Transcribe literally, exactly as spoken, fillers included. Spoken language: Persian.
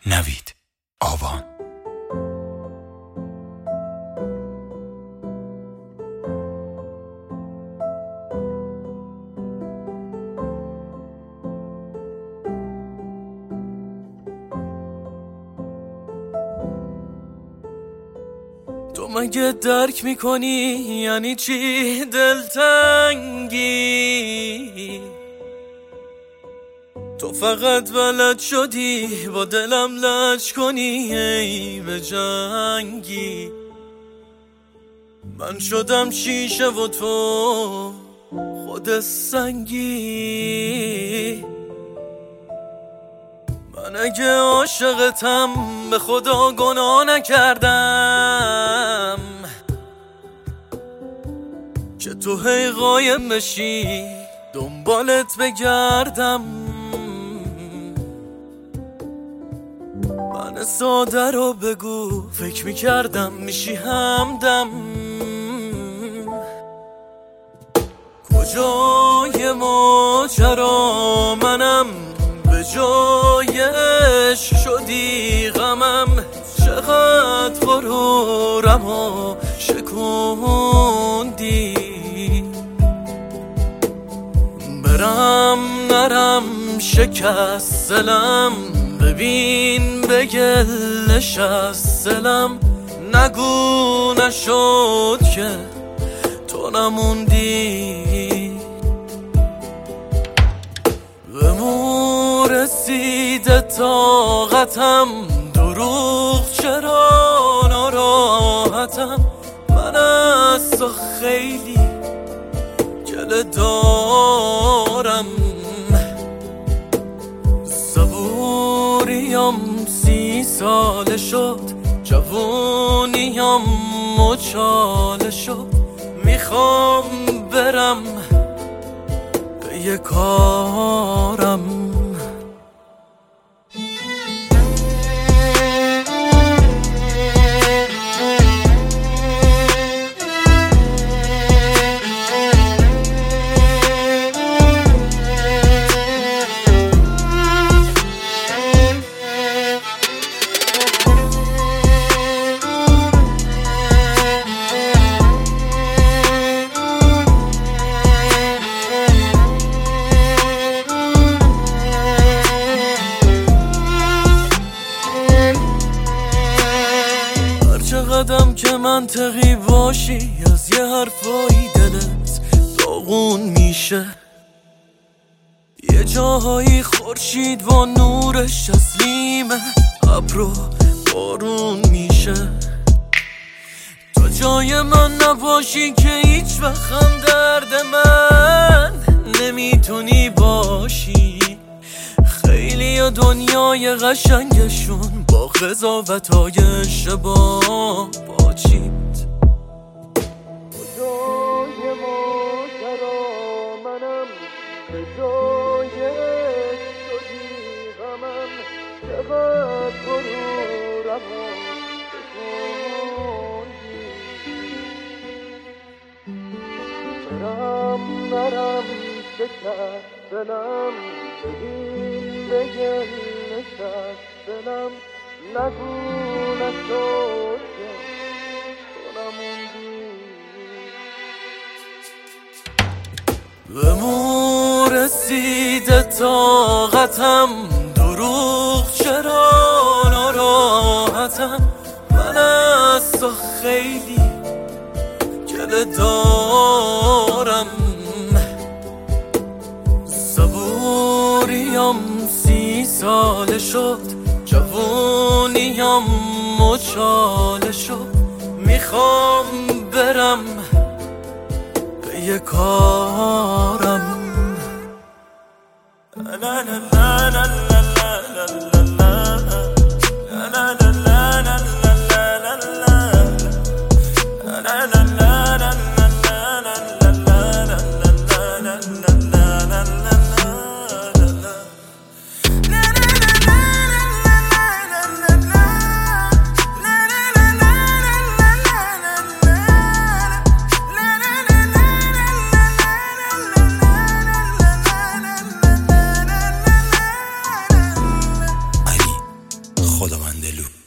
نوید آبان. تو مگه درک میکنی یعنی چی دلتنگی؟ تو فقط بلد شدی با دلم لج کنی ای به جنگی. من شدم شیشه و تو خود سنگی. من اگه عاشقتم به خدا گناه نکردم که تو هی قایم بشی دنبالت بگردم. من ساده رو بگو فکر میکردم میشی همدم. کجای ماجرا منم به جای عشق شدی غمم. چقدر غرورم و شکوندی. برم نرم شکست دلم ببین به گلش از دلم. نگو نشد که تو نموندی. به مو رسیده طاقتم دروغ چرا ناراحتم. من از تو خیلی گله دارم. صبوریم سی ساله شد جوونیم مچاله شد. میخوام برم به یه کارم. قدم که منطقی باشی از یه حرفایی دلت داغون میشه. یه جاهایی خورشید با نورش تسلیم ابرو بارون میشه. تو جای من نباشی که هیچ وقت هم درد من نمیتونی باشی. خیلی یا دنیای قشنگشون با قضاوت‌های اشتباه پاچید. خدای ماجرا منم به جای عشق شدی غمم. چقدر غرورم و شکوندی. برم نرم شکست دلم ببین بگل نشست دلم. نگو نشد که تو نموندی. به مو رسیده طاقتم دروغ چرا ناراحتم. من از تو خیلی گله دارم. صبوریم سی ساله شد جوونیم مچاله شد. میخوام برم به یه کارم. لا لا لا لا لا خداوند لو.